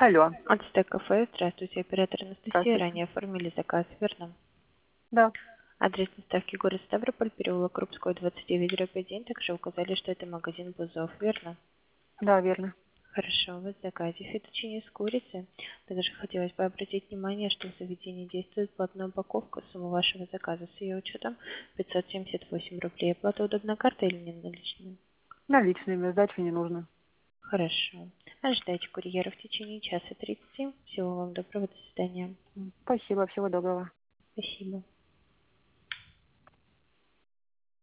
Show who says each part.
Speaker 1: Алло.
Speaker 2: Ацтек кафе. Здравствуйте, оператор Анастасия.
Speaker 1: Здравствуйте.
Speaker 2: Ранее оформили заказ, верно?
Speaker 1: Да,
Speaker 2: Адрес доставки город Ставрополь, переулок Крупского, 29/1. Также указали, что это магазин Бузов, верно?
Speaker 1: да, верно.
Speaker 2: Хорошо, у вас в заказе фетучини с курицей. Также хотелось бы обратить внимание, что в заведении действует платная упаковка. Сумма вашего заказа с ее учетом 578 рублей. Оплата удобна картой или не наличными?
Speaker 1: Наличными, сдачи не нужно.
Speaker 2: Хорошо. Ожидайте курьера в течение часа 30. Всего вам доброго, до свидания.
Speaker 1: Спасибо, всего доброго.
Speaker 2: Спасибо.